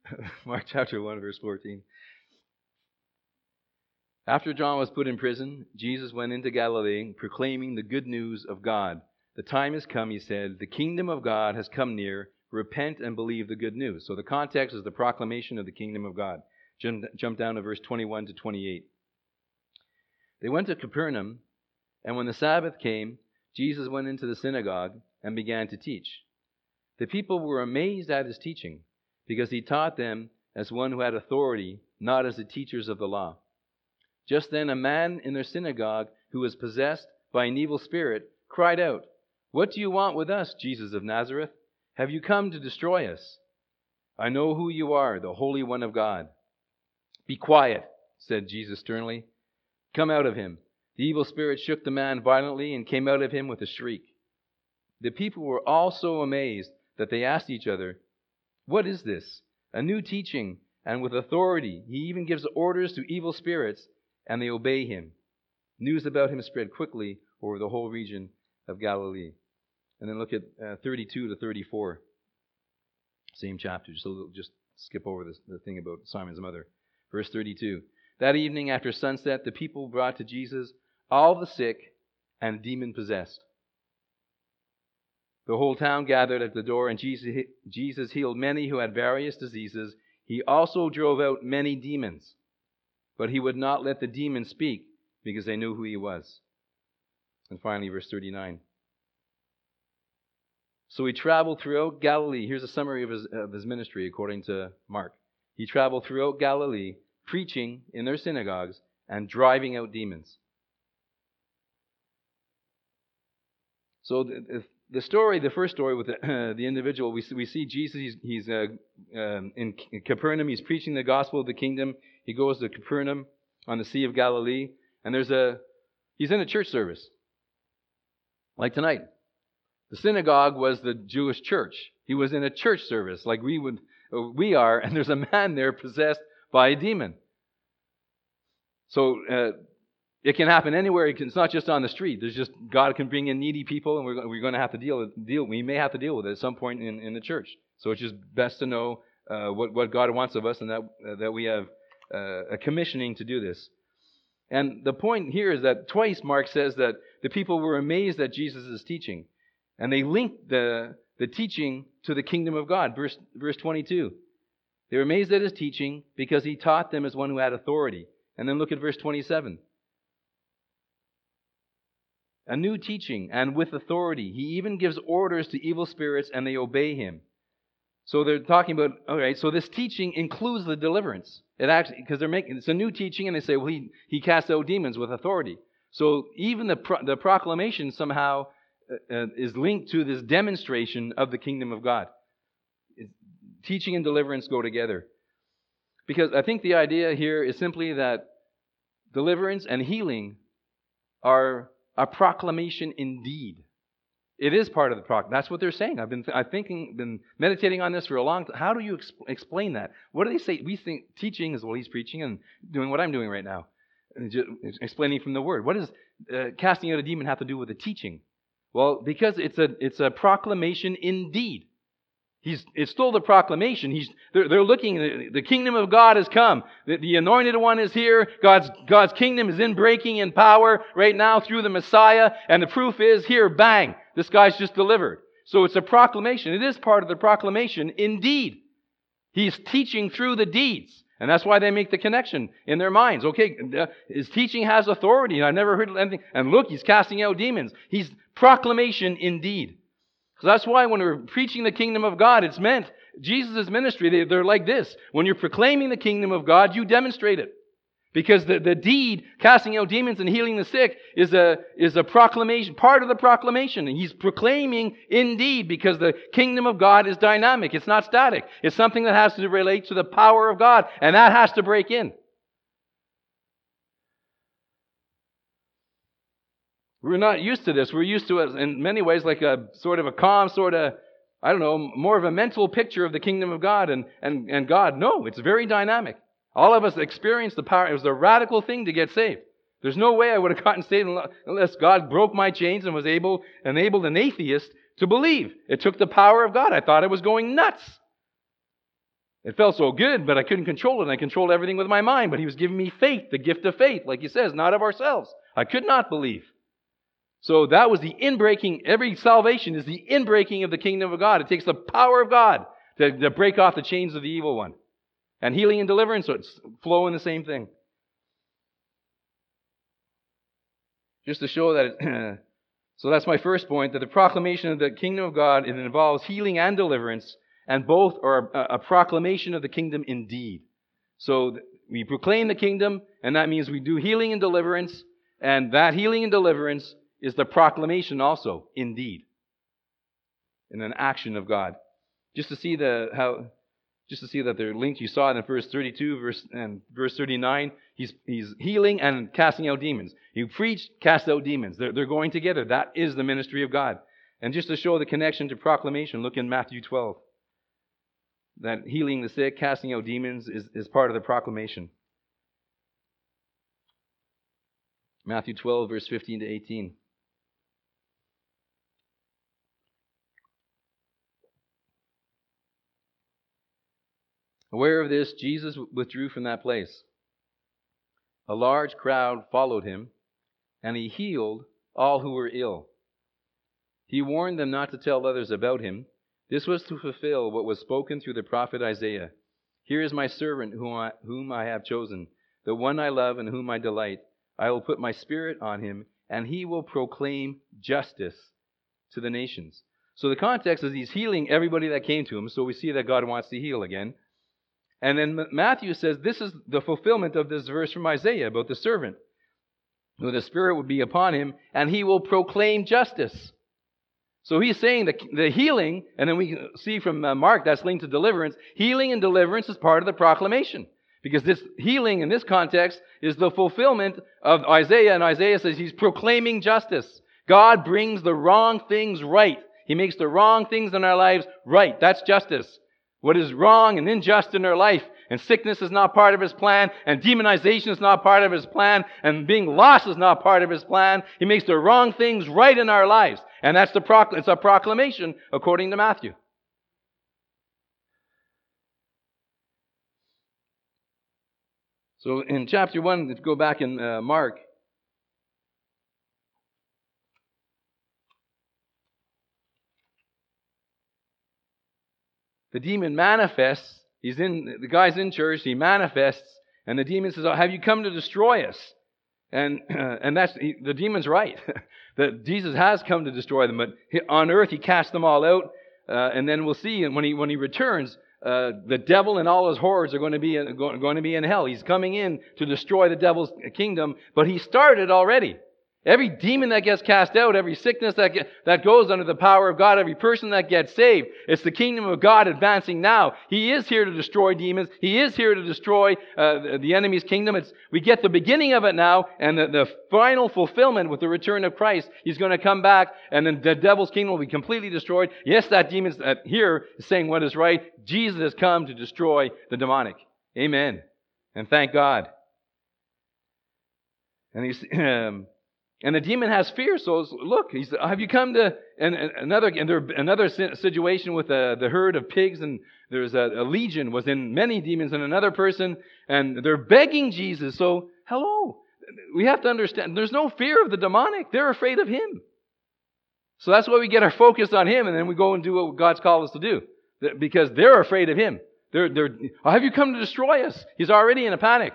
Mark chapter 1, verse 14. After John was put in prison, Jesus went into Galilee, proclaiming the good news of God. The time has come, he said. The kingdom of God has come near. Repent and believe the good news. So the context is the proclamation of the kingdom of God. Jump down to verse 21 to 28. They went to Capernaum, and when the Sabbath came, Jesus went into the synagogue and began to teach. The people were amazed at his teaching, because he taught them as one who had authority, not as the teachers of the law. Just then a man in their synagogue who was possessed by an evil spirit cried out, "What do you want with us, Jesus of Nazareth? Have you come to destroy us? I know who you are, the Holy One of God." "Be quiet," said Jesus sternly. "Come out of him." The evil spirit shook the man violently and came out of him with a shriek. The people were all so amazed that they asked each other, "What is this? A new teaching, and with authority. He even gives orders to evil spirits, and they obey him." News about him spread quickly over the whole region of Galilee. And then look at 32 to 34. Same chapter. Just skip over the thing about Simon's mother. Verse 32. That evening after sunset, the people brought to Jesus all the sick and demon-possessed. The whole town gathered at the door, and Jesus healed many who had various diseases. He also drove out many demons. But he would not let the demons speak, because they knew who he was. And finally, verse 39. So he traveled throughout Galilee. Here's a summary of his ministry according to Mark. He traveled throughout Galilee, preaching in their synagogues and driving out demons. So the story, the first story with the individual, we see Jesus. He's in Capernaum. He's preaching the gospel of the kingdom. He goes to Capernaum on the Sea of Galilee, and he's in a church service, like tonight. The synagogue was the Jewish church. He was in a church service, like we are, and there's a man there possessed by a demon. So it can happen anywhere. It's not just on the street. There's just God can bring in needy people, and we're going to have to deal. We may have to deal with it at some point in the church. So it's just best to know what God wants of us, and that we have a commissioning to do this. And the point here is that twice Mark says that the people were amazed at Jesus' teaching, and they linked the teaching to the kingdom of God. Verse 22. They were amazed at his teaching because he taught them as one who had authority. And then look at verse 27. A new teaching, and with authority. He even gives orders to evil spirits, and they obey him. So they're talking about, all right, so this teaching includes the deliverance. It actually, because it's a new teaching, and they say, well, he casts out demons with authority. So even the proclamation somehow is linked to this demonstration of the kingdom of God. Teaching and deliverance go together. Because I think the idea here is simply that deliverance and healing are a proclamation indeed. It is part of the proclamation. That's what they're saying. I've been meditating on this for a long time. How do you explain that? What do they say? We think teaching is what he's preaching and doing what I'm doing right now. Just explaining from the Word. What does casting out a demon have to do with the teaching? Well, because it's a proclamation indeed. It's still the proclamation. They're looking. The kingdom of God has come. The anointed one is here. God's kingdom is breaking in power right now through the Messiah. And the proof is here. Bang! This guy's just delivered. So it's a proclamation. It is part of the proclamation. Indeed, he's teaching through the deeds, and that's why they make the connection in their minds. Okay, his teaching has authority. I never heard anything. And look, he's casting out demons. He's proclamation indeed. So that's why when we're preaching the kingdom of God, it's meant, Jesus' ministry, they're like this. When you're proclaiming the kingdom of God, you demonstrate it. Because the deed, casting out demons and healing the sick, is a proclamation, part of the proclamation. And he's proclaiming indeed, because the kingdom of God is dynamic. It's not static. It's something that has to relate to the power of God, and that has to break in. We're not used to this. We're used to it in many ways like a sort of a calm, more of a mental picture of the kingdom of God and God. No, it's very dynamic. All of us experienced the power. It was a radical thing to get saved. There's no way I would have gotten saved unless God broke my chains and was enabled an atheist to believe. It took the power of God. I thought I was going nuts. It felt so good, but I couldn't control it, and I controlled everything with my mind. But he was giving me faith, the gift of faith, like he says, not of ourselves. I could not believe. So that was the inbreaking. Every salvation is the inbreaking of the kingdom of God. It takes the power of God to break off the chains of the evil one. And healing and deliverance flow in the same thing. Just to show that, so that's my first point, that the proclamation of the kingdom of God, it involves healing and deliverance, and both are a proclamation of the kingdom indeed. So we proclaim the kingdom, and that means we do healing and deliverance, and that healing and deliverance is the proclamation also, indeed, in an action of God. Just to see that they're linked, you saw it in verse 32 and verse 39. He's healing and casting out demons. You preach, cast out demons. They're going together. That is the ministry of God. And just to show the connection to proclamation, look in Matthew 12. That healing the sick, casting out demons is part of the proclamation. Matthew 12, verse 15 to 18. Aware of this, Jesus withdrew from that place. A large crowd followed him, and he healed all who were ill. He warned them not to tell others about him. This was to fulfill what was spoken through the prophet Isaiah. Here is my servant whom I have chosen, the one I love and whom I delight. I will put my spirit on him, and he will proclaim justice to the nations. So the context is he's healing everybody that came to him. So we see that God wants to heal again. And then Matthew says this is the fulfillment of this verse from Isaiah about the servant. Who the Spirit would be upon him, and he will proclaim justice. So he's saying the healing, and then we can see from Mark that's linked to deliverance. Healing and deliverance is part of the proclamation. Because this healing in this context is the fulfillment of Isaiah, and Isaiah says he's proclaiming justice. God brings the wrong things right. He makes the wrong things in our lives right. That's justice. What is wrong and unjust in our life, and sickness is not part of his plan, and demonization is not part of his plan, and being lost is not part of his plan. He makes the wrong things right in our lives. And that's it's a proclamation according to Matthew. So in chapter 1, let's go back in Mark. The demon manifests. The guy's in church. He manifests, and the demon says, "Oh, have you come to destroy us?" And the demon's right. That Jesus has come to destroy them, but on earth he cast them all out. And then we'll see when he returns, the devil and all his hordes are going to be in hell. He's coming in to destroy the devil's kingdom, but he started already. Every demon that gets cast out, every sickness that goes under the power of God, every person that gets saved, it's the kingdom of God advancing now. He is here to destroy demons. He is here to destroy the enemy's kingdom. We get the beginning of it now, and the final fulfillment with the return of Christ. He's going to come back, and then the devil's kingdom will be completely destroyed. Yes, that demon's here is saying what is right. Jesus has come to destroy the demonic. Amen. And thank God. And and the demon has fear, so look, have you come to another situation with the herd of pigs, and there's a legion was in many demons and another person, and they're begging Jesus. So, hello, we have to understand, there's no fear of the demonic. They're afraid of him. So that's why we get our focus on him, and then we go and do what God's called us to do, because they're afraid of him. Have you come to destroy us? He's already in a panic.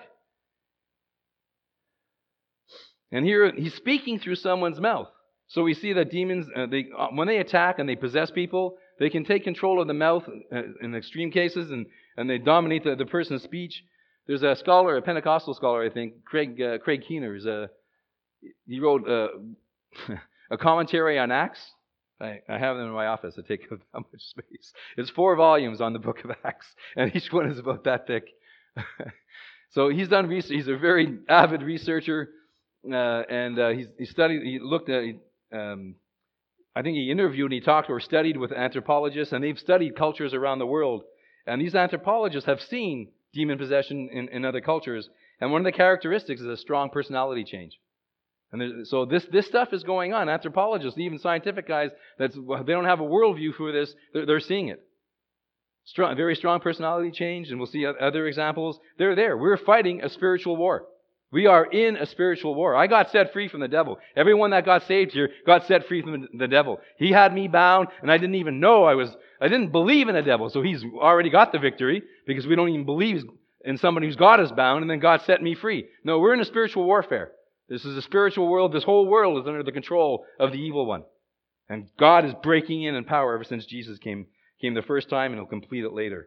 And here, he's speaking through someone's mouth. So we see that demons, when they attack and they possess people, they can take control of the mouth in extreme cases, and they dominate the person's speech. There's a scholar, a Pentecostal scholar, I think, Craig Keener. He wrote a commentary on Acts. I have them in my office. They take up that much space. It's 4 volumes on the book of Acts, and each one is about that thick. So he's done research. He's a very avid researcher. He studied, he looked at, I think he interviewed and he talked or studied with anthropologists, and they've studied cultures around the world. And these anthropologists have seen demon possession in other cultures. And one of the characteristics is a strong personality change. And so this stuff is going on. Anthropologists, even scientific guys, they don't have a worldview for this, they're seeing it. very strong personality change, and we'll see other examples. They're there. We're fighting a spiritual war. We are in a spiritual war. I got set free from the devil. Everyone that got saved here got set free from the devil. He had me bound, and I didn't even know I didn't believe in the devil. So he's already got the victory, because we don't even believe in somebody who's got us bound, and then God set me free. No, we're in a spiritual warfare. This is a spiritual world. This whole world is under the control of the evil one. And God is breaking in power ever since Jesus came the first time, and he'll complete it later.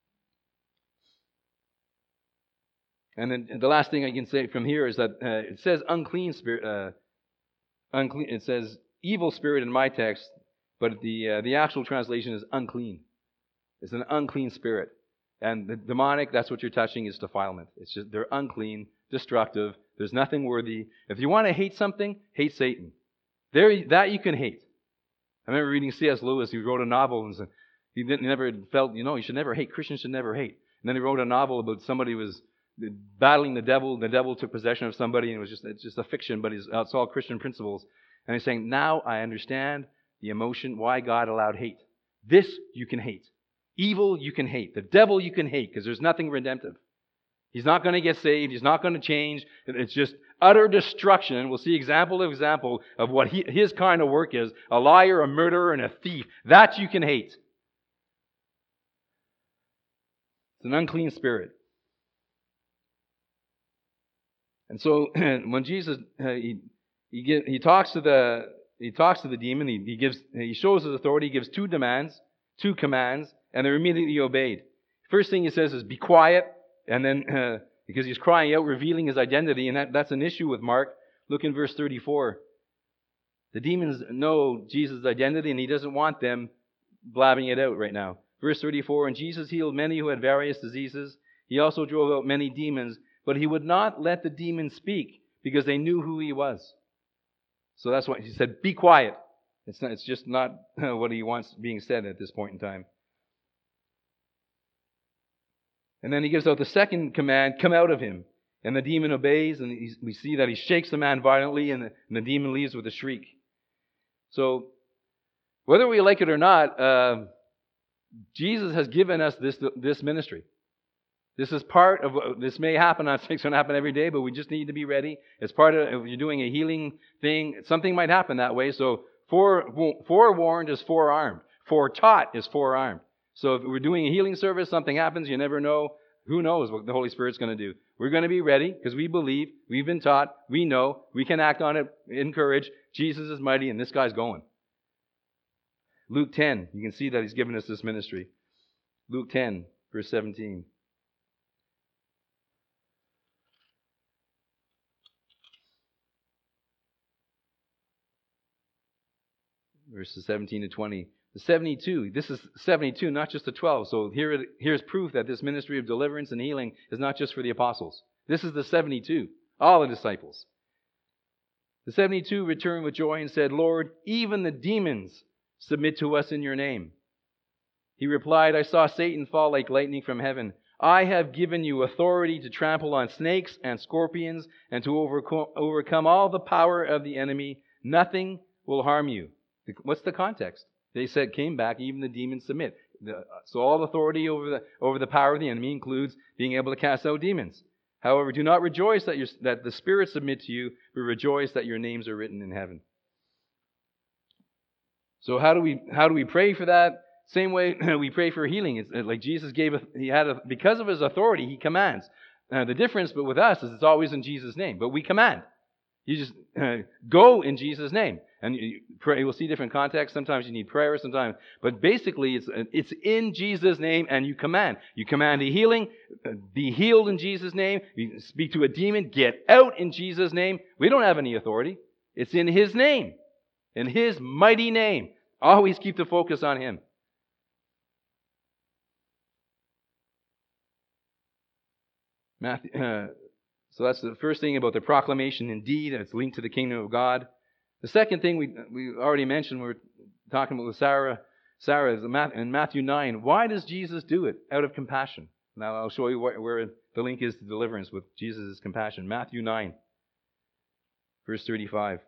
And then the last thing I can say from here is that it says unclean spirit, unclean. It says evil spirit in my text, but the actual translation is unclean. It's an unclean spirit, and the demonic. That's what you're touching, is defilement. It's just they're unclean, destructive. There's nothing worthy. If you want to hate something, hate Satan. That you can hate. I remember reading C.S. Lewis. He wrote a novel, and he never felt, you should never hate. Christians should never hate. And then he wrote a novel about somebody who was battling the devil. The devil took possession of somebody, and it's just a fiction, but it's all Christian principles. And he's saying, now I understand the emotion, why God allowed hate. This you can hate. Evil you can hate. The devil you can hate, because there's nothing redemptive. He's not going to get saved. He's not going to change. It's just utter destruction. We'll see example of what his kind of work is. A liar, a murderer, and a thief. That you can hate. It's an unclean spirit. And so when Jesus he talks to the demon, he shows his authority. He gives two commands, and they're immediately obeyed. First thing he says is, "Be quiet." And then, because he's crying out, revealing his identity, and that's an issue with Mark. Look in verse 34. The demons know Jesus' identity, and he doesn't want them blabbing it out right now. Verse 34, and Jesus healed many who had various diseases. He also drove out many demons, but he would not let the demons speak, because they knew who he was. So that's why he said, be quiet. It's just not what he wants being said at this point in time. And then he gives out the second command, come out of him. And the demon obeys, and we see that he shakes the man violently, and the demon leaves with a shriek. So, whether we like it or not, Jesus has given us this ministry. This is part of this may happen. It's not going to happen every day, but we just need to be ready. It's part of, if you're doing a healing thing, something might happen that way. So, forewarned is forearmed. Foretaught is forearmed. So if we're doing a healing service, something happens, you never know. Who knows what the Holy Spirit's going to do? We're going to be ready because we believe, we've been taught, we know, we can act on it, encourage. Jesus is mighty, and this guy's going. Luke 10, you can see that he's given us this ministry. Luke 10, verse 17. Verses 17 to 20. The 72, this is 72, not just the 12. So here's proof that this ministry of deliverance and healing is not just for the apostles. This is the 72, all the disciples. The 72 returned with joy and said, Lord, even the demons submit to us in your name. He replied, I saw Satan fall like lightning from heaven. I have given you authority to trample on snakes and scorpions and to overcome all the power of the enemy. Nothing will harm you. What's the context? They said, came back, even the demons submit. So all authority over the power of the enemy includes being able to cast out demons. However, do not rejoice that the spirits submit to you, but rejoice that your names are written in heaven. So how do we pray for that? Same way we pray for healing. It's like Jesus because of his authority, he commands. The difference, but with us, is it's always in Jesus' name. But we command. You just go in Jesus' name. And you pray. We'll see different contexts. Sometimes you need prayer, sometimes. But basically, it's in Jesus' name, and you command. You command a healing. Be healed in Jesus' name. You speak to a demon. Get out in Jesus' name. We don't have any authority. It's in his name. In his mighty name. Always keep the focus on him. So that's the first thing about the proclamation. Indeed, it's linked to the kingdom of God. The second thing we already mentioned, we were talking about with Sarah is in Matthew 9. Why does Jesus do it? Out of compassion. Now I'll show you where the link is to deliverance with Jesus' compassion. Matthew 9, verse 35.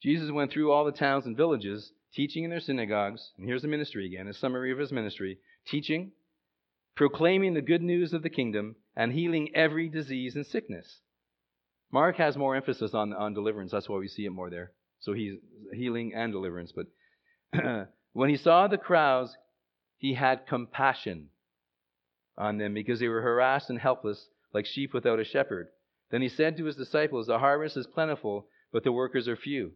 Jesus went through all the towns and villages, teaching in their synagogues, and here's the ministry again, a summary of his ministry, teaching, proclaiming the good news of the kingdom, and healing every disease and sickness. Mark has more emphasis on deliverance. That's why we see it more there. So he's healing and deliverance. But when he saw the crowds, he had compassion on them because they were harassed and helpless like sheep without a shepherd. Then he said to his disciples, the harvest is plentiful, but the workers are few.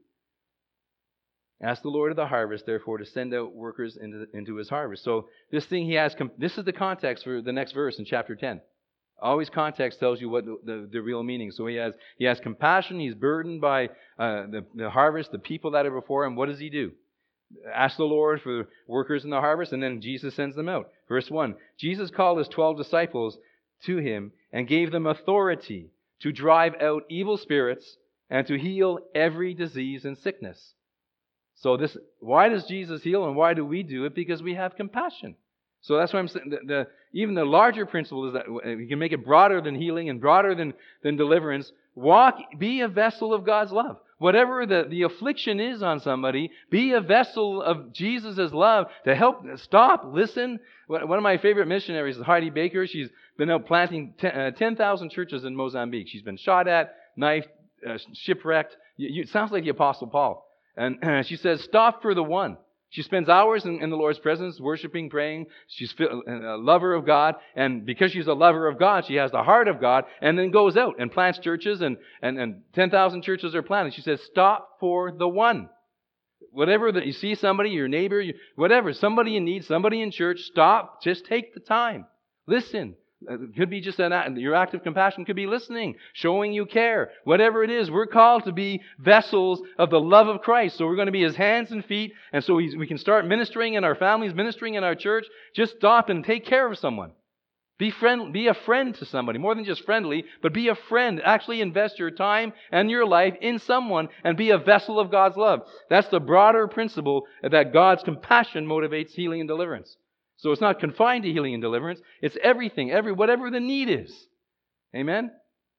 Ask the Lord of the harvest, therefore, to send out workers into his harvest. So this thing he has, this is the context for the next verse in chapter 10. Always context tells you what the real meaning. So he has compassion. He's burdened by the harvest, the people that are before him. What does he do? Ask the Lord for workers in the harvest, and then Jesus sends them out. Verse 1, Jesus called his 12 disciples to him and gave them authority to drive out evil spirits and to heal every disease and sickness. So why does Jesus heal and why do we do it? Because we have compassion. So that's why I'm saying even the larger principle is that we can make it broader than healing and broader than deliverance. Be a vessel of God's love. Whatever the affliction is on somebody, be a vessel of Jesus' love to help stop, listen. One of my favorite missionaries is Heidi Baker. She's been out planting 10,000 churches in Mozambique. She's been shot at, knifed, shipwrecked. It sounds like the Apostle Paul. And she says, stop for the one. She spends hours in the Lord's presence, worshiping, praying. She's a lover of God. And because she's a lover of God, she has the heart of God, and then goes out and plants churches, and 10,000 churches are planted. She says, stop for the one. Whatever that you see somebody, your neighbor, whatever, somebody in need, somebody in church, stop. Just take the time. Listen. It could be just your act of compassion could be listening, showing you care. Whatever it is, we're called to be vessels of the love of Christ. So we're going to be his hands and feet. And so we can start ministering in our families, ministering in our church. Just stop and take care of someone. Be a friend to somebody. More than just friendly, but be a friend. Actually invest your time and your life in someone and be a vessel of God's love. That's the broader principle that God's compassion motivates healing and deliverance. So it's not confined to healing and deliverance. It's everything, whatever the need is. Amen?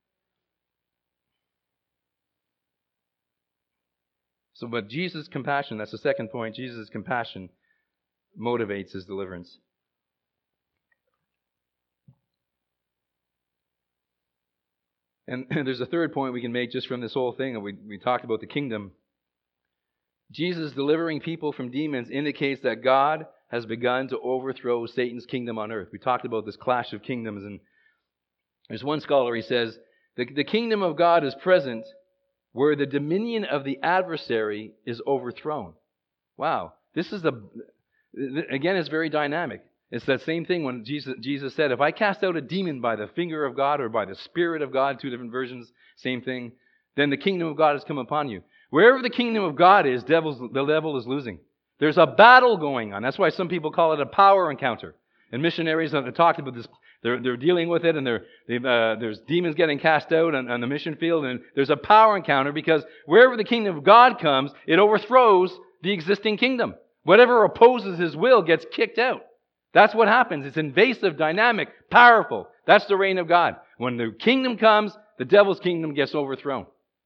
But Jesus' compassion, that's the second point. Jesus' compassion motivates his deliverance. And there's a third point we can make just from this whole thing. We talked about the kingdom. Jesus delivering people from demons indicates that God has begun to overthrow Satan's kingdom on earth. We talked about this clash of kingdoms, and there's one scholar, he says, the kingdom of God is present where the dominion of the adversary is overthrown. Wow. Again, it's very dynamic. It's that same thing when Jesus said, if I cast out a demon by the finger of God or by the Spirit of God, two different versions, same thing, then the kingdom of God has come upon you. Wherever the kingdom of God is, the devil is losing. There's a battle going on. That's why some people call it a power encounter. And missionaries have talked about this. They're dealing with it, and there's demons getting cast out on the mission field, and there's a power encounter because wherever the kingdom of God comes, it overthrows the existing kingdom. Whatever opposes his will gets kicked out. That's what happens. It's invasive, dynamic, powerful. That's the reign of God. When the kingdom comes, the devil's kingdom gets overthrown.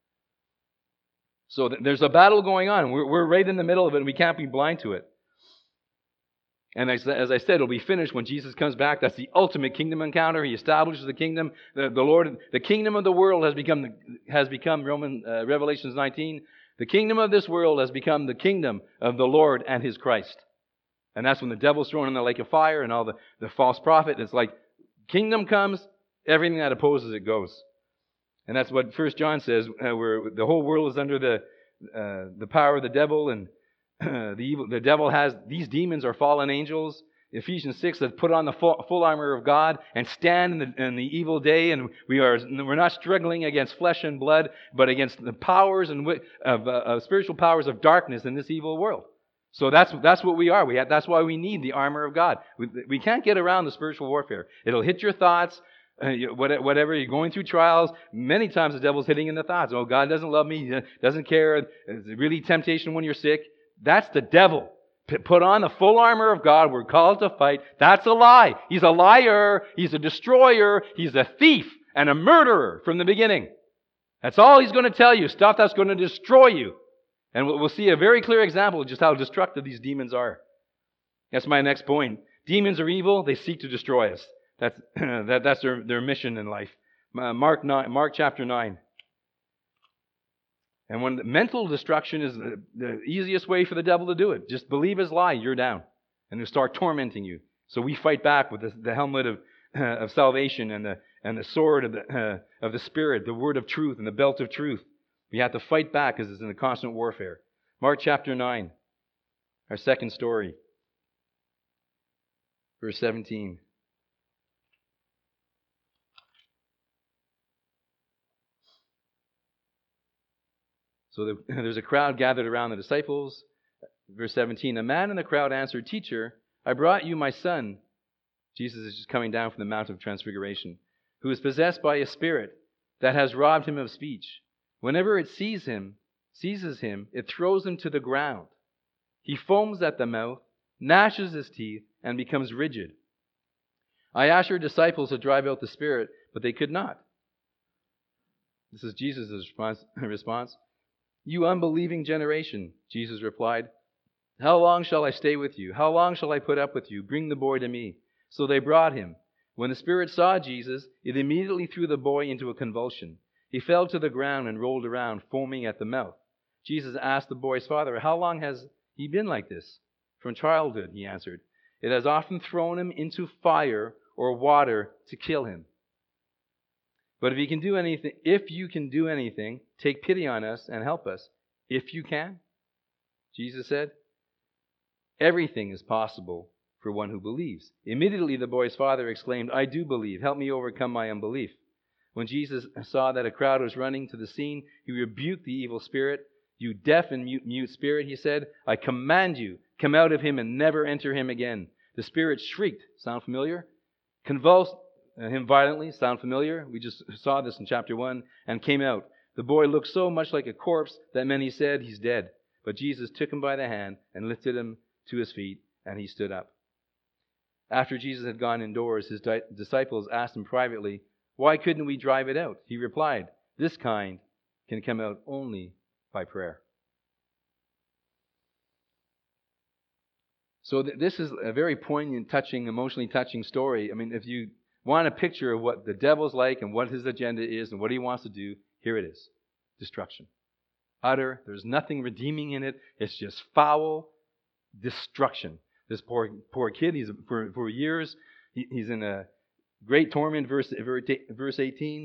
So there's a battle going on. We're right in the middle of it, and we can't be blind to it. And as I said, it'll be finished when Jesus comes back. That's the ultimate kingdom encounter. He establishes the kingdom. The kingdom of the world has become Revelations 19. The kingdom of this world has become the kingdom of the Lord and his Christ. And that's when the devil's thrown in the lake of fire and all the false prophet. It's like kingdom comes, everything that opposes it goes. And that's what 1 John says, where the whole world is under the power of the devil, and the devil has, these demons are fallen angels. Ephesians 6 says, put on the full armor of God and stand in the evil day. And we're not struggling against flesh and blood, but against the powers of spiritual powers of darkness in this evil world. So that's what we are. That's why we need the armor of God. We can't get around the spiritual warfare. It'll hit your thoughts. Whatever, you're going through trials, many times the devil's hitting in the thoughts. Oh, God doesn't love me, doesn't care. It's really temptation when you're sick. That's the devil. Put on the full armor of God. We're called to fight. That's a lie. He's a liar. He's a destroyer. He's a thief and a murderer from the beginning. That's all he's going to tell you, stuff that's going to destroy you. And we'll see a very clear example of just how destructive these demons are. That's my next point. Demons are evil. They seek to destroy us. That's their mission in life. Mark chapter 9. And when mental destruction is the easiest way for the devil to do it. Just believe his lie, you're down. And he'll start tormenting you. So we fight back with the helmet of salvation and the sword of the Spirit, the word of truth and the belt of truth. We have to fight back because it's in a constant warfare. Mark chapter 9, our second story. Verse 17. So there's a crowd gathered around the disciples. Verse 17, a man in the crowd answered, Teacher, I brought you my son. Jesus is just coming down from the Mount of Transfiguration, who is possessed by a spirit that has robbed him of speech. Whenever it seizes him, it throws him to the ground. He foams at the mouth, gnashes his teeth, and becomes rigid. I asked your disciples to drive out the spirit, but they could not. This is Jesus' response. You unbelieving generation, Jesus replied. How long shall I stay with you? How long shall I put up with you? Bring the boy to me. So they brought him. When the spirit saw Jesus, it immediately threw the boy into a convulsion. He fell to the ground and rolled around, foaming at the mouth. Jesus asked the boy's father, how long has he been like this? From childhood, he answered. It has often thrown him into fire or water to kill him. But if you can do anything, take pity on us and help us. If you can, Jesus said, everything is possible for one who believes. Immediately the boy's father exclaimed, I do believe. Help me overcome my unbelief. When Jesus saw that a crowd was running to the scene, he rebuked the evil spirit. You deaf and mute spirit, he said, I command you, come out of him and never enter him again. The spirit shrieked. Sound familiar? Convulsed him violently. Sound familiar? We just saw this in chapter 1. And came out. The boy looked so much like a corpse that many said, he's dead. But Jesus took him by the hand and lifted him to his feet, and he stood up. After Jesus had gone indoors, his disciples asked him privately, why couldn't we drive it out? He replied, this kind can come out only by prayer. So this is a very poignant, touching, emotionally touching story. I mean, if you want a picture of what the devil's like and what his agenda is and what he wants to do, here it is. Destruction. Utter. There's nothing redeeming in it. It's just foul destruction. This poor kid, for years, he's in a great torment. Verse 18.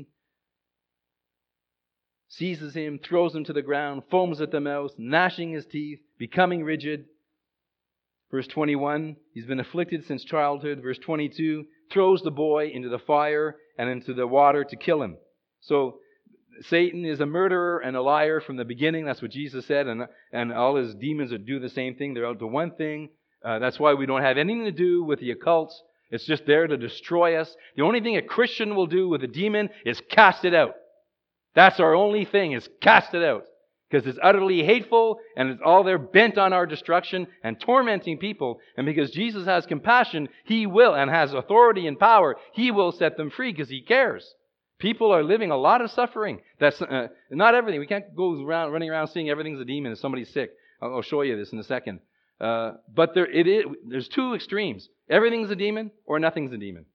Seizes him, throws him to the ground, foams at the mouth, gnashing his teeth, becoming rigid. Verse 21, he's been afflicted since childhood. Verse 22, throws the boy into the fire and into the water to kill him. So Satan is a murderer and a liar from the beginning. That's what Jesus said. And all his demons do the same thing. They're out to one thing. That's why we don't have anything to do with the occult. It's just there to destroy us. The only thing a Christian will do with a demon is cast it out. That's our only thing, is cast it out. Because it's utterly hateful and it's all there bent on our destruction and tormenting people. And because Jesus has compassion, he will, and has authority and power, he will set them free because he cares. People are living a lot of suffering. That's not everything. We can't go running around seeing everything's a demon if somebody's sick. I'll show you this in a second. But there's two extremes. Everything's a demon or nothing's a demon.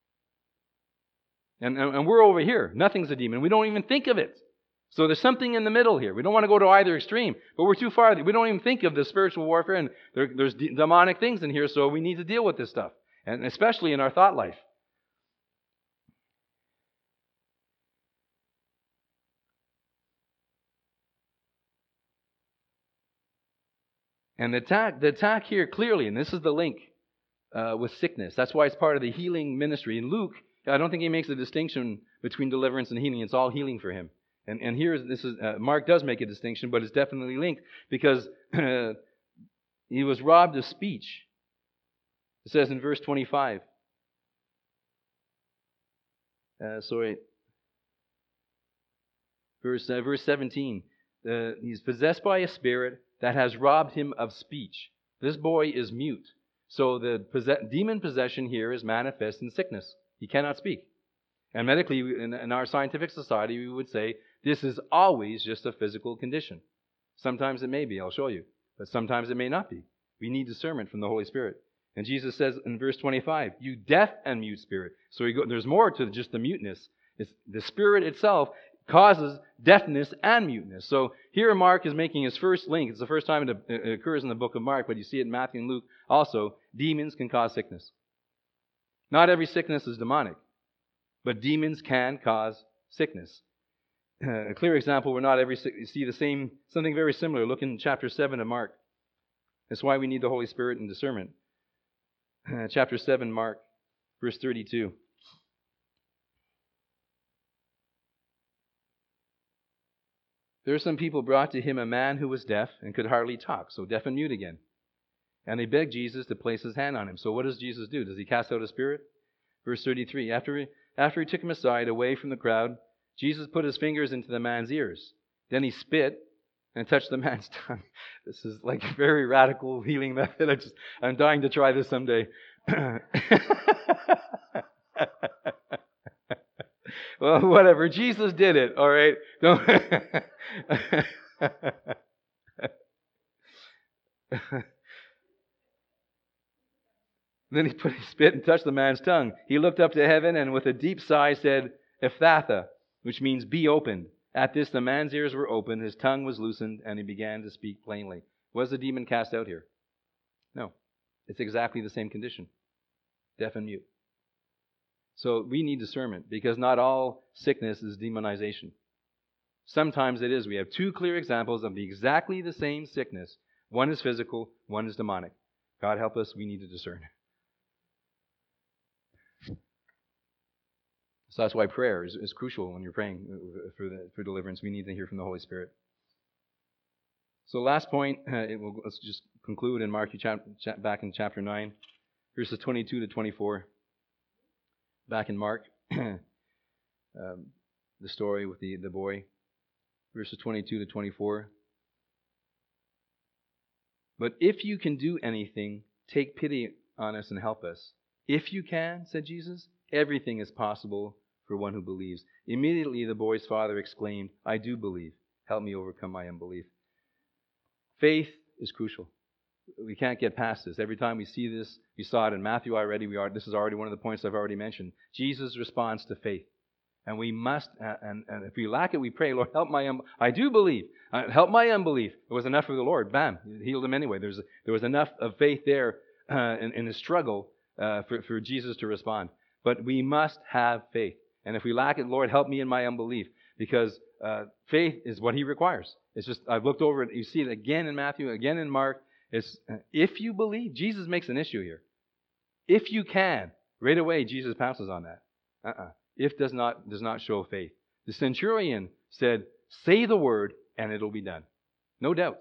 And we're over here. Nothing's a demon. We don't even think of it. So there's something in the middle here. We don't want to go to either extreme, but we're too far. We don't even think of the spiritual warfare, and there's demonic things in here, so we need to deal with this stuff, and especially in our thought life. And the attack here clearly, and this is the link with sickness. That's why it's part of the healing ministry. In Luke, I don't think he makes a distinction between deliverance and healing. It's all healing for him. And here, Mark does make a distinction, but it's definitely linked because he was robbed of speech. It says in verse 25. Verse 17. He's possessed by a spirit that has robbed him of speech. This boy is mute. So the demon possession here is manifest in sickness. He cannot speak. And medically, in our scientific society, we would say this is always just a physical condition. Sometimes it may be, I'll show you. But sometimes it may not be. We need discernment from the Holy Spirit. And Jesus says in verse 25, you deaf and mute spirit. So there's more to just the muteness. It's the Spirit itself causes deafness and muteness. So here Mark is making his first link. It's the first time it occurs in the book of Mark, but you see it in Matthew and Luke also. Demons can cause sickness. Not every sickness is demonic, but demons can cause sickness. A clear example where not every you see something very similar. Look in chapter 7 of Mark. That's why we need the Holy Spirit and discernment. Chapter 7, Mark, verse 32. There are some people brought to him a man who was deaf and could hardly talk, so deaf and mute again. And they begged Jesus to place his hand on him. So what does Jesus do? Does he cast out a spirit? Verse 33, after he took him aside, away from the crowd, Jesus put his fingers into the man's ears. Then he spit and touched the man's tongue. This is like a very radical healing method. I'm dying to try this someday. Well, whatever. Jesus did it, all right? Don't Then he put his spit and touched the man's tongue. He looked up to heaven and with a deep sigh said, Ephphatha, which means be opened. At this the man's ears were opened, his tongue was loosened, and he began to speak plainly. Was the demon cast out here? No. It's exactly the same condition. Deaf and mute. So we need discernment because not all sickness is demonization. Sometimes it is. We have two clear examples of exactly the same sickness. One is physical, one is demonic. God help us, we need to discern. So that's why prayer is crucial when you're praying for deliverance. We need to hear from the Holy Spirit. So last point, let's just conclude in Mark, back in chapter 9, verses 22 to 24. Back in Mark, the story with the boy, verses 22 to 24. But if you can do anything, take pity on us and help us. If you can, said Jesus, everything is possible for one who believes. Immediately the boy's father exclaimed, I do believe. Help me overcome my unbelief. Faith is crucial. We can't get past this. Every time we see this, we saw it in Matthew already. This is already one of the points I've already mentioned. Jesus responds to faith. And we must, and if we lack it, we pray, Lord, help my unbelief. I do believe. Help my unbelief. It was enough for the Lord. Bam. He healed him anyway. There was enough of faith there in the struggle for Jesus to respond. But we must have faith. And if we lack it, Lord, help me in my unbelief. Because faith is what he requires. It's just, I've looked over it. You see it again in Matthew, again in Mark. It's, if you believe, Jesus makes an issue here. If you can, right away, Jesus pounces on that. If does not show faith. The centurion said, say the word and it'll be done. No doubt.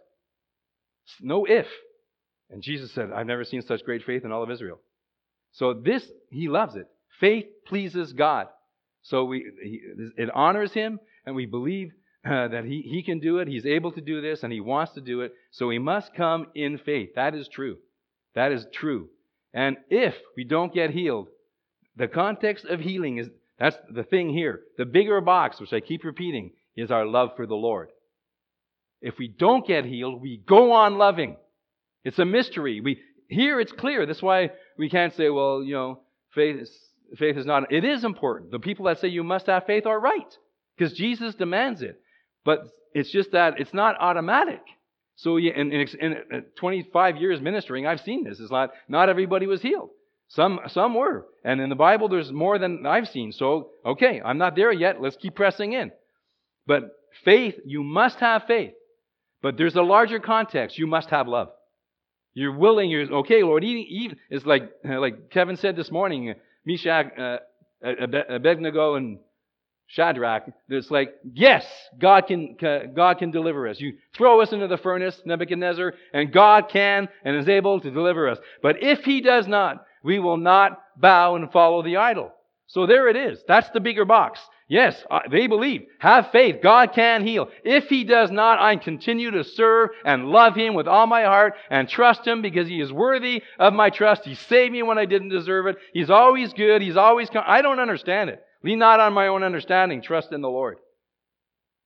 No if. And Jesus said, I've never seen such great faith in all of Israel. So this, he loves it. Faith pleases God. So it honors him, and we believe that he can do it. He's able to do this, and he wants to do it. So we must come in faith. That is true. That is true. And if we don't get healed, the context of healing that's the thing here. The bigger box, which I keep repeating, is our love for the Lord. If we don't get healed, we go on loving. It's a mystery. Here it's clear. That's why we can't say, well, faith is not. It is important. The people that say you must have faith are right, because Jesus demands it. But it's just that it's not automatic. So in 25 years ministering, I've seen this. It's not everybody was healed. Some were. And in the Bible, there's more than I've seen. So, okay, I'm not there yet. Let's keep pressing in. But faith, you must have faith. But there's a larger context. You must have love. You're willing. Okay, Lord. It's like Kevin said this morning, Meshach, Abednego, and Shadrach. It's like, yes, God can deliver us. You throw us into the furnace, Nebuchadnezzar, and God can and is able to deliver us. But if he does not, we will not bow and follow the idol. So there it is. That's the bigger box. Yes, they believe. Have faith. God can heal. If he does not, I continue to serve and love him with all my heart and trust him because he is worthy of my trust. He saved me when I didn't deserve it. He's always good. He's always I don't understand it. Lean not on my own understanding. Trust in the Lord.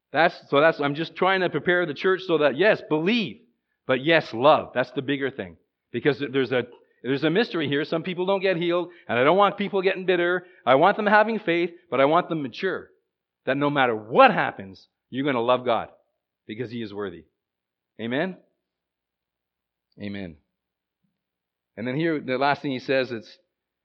I'm just trying to prepare the church so that, yes, believe, but yes, love. That's the bigger thing. Because there's a mystery here. Some people don't get healed, and I don't want people getting bitter. I want them having faith, but I want them mature. That no matter what happens, you're going to love God because He is worthy. Amen? Amen. And then here, the last thing he says, it's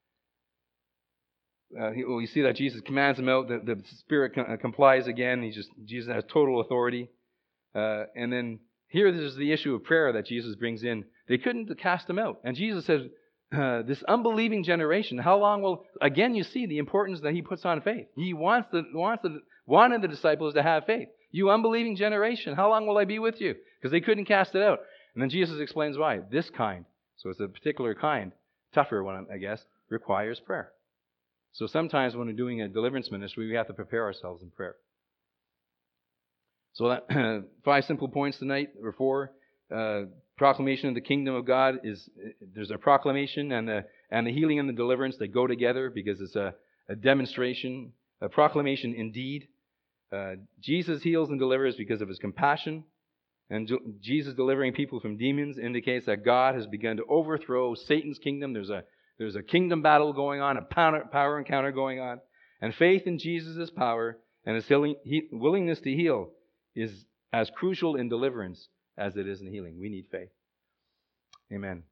we see that Jesus commands him out. The Spirit complies again. Jesus has total authority. And then here there's the issue of prayer that Jesus brings in. They couldn't cast him out. And Jesus says, this unbelieving generation, how long will... Again, you see the importance that he puts on faith. He wanted the disciples to have faith. You unbelieving generation, how long will I be with you? Because they couldn't cast it out. And then Jesus explains why. This kind, so it's a particular kind, tougher one, I guess, requires prayer. So sometimes when we're doing a deliverance ministry, we have to prepare ourselves in prayer. So that 5 simple points tonight, or 4. Proclamation of the kingdom of God is, there's a proclamation and the healing and the deliverance that go together because it's a demonstration, a proclamation indeed. Jesus heals and delivers because of His compassion. And Jesus delivering people from demons indicates that God has begun to overthrow Satan's kingdom. There's a kingdom battle going on, a power encounter going on. And faith in Jesus' power and His willingness to heal is as crucial in deliverance as it is in healing. We need faith. Amen.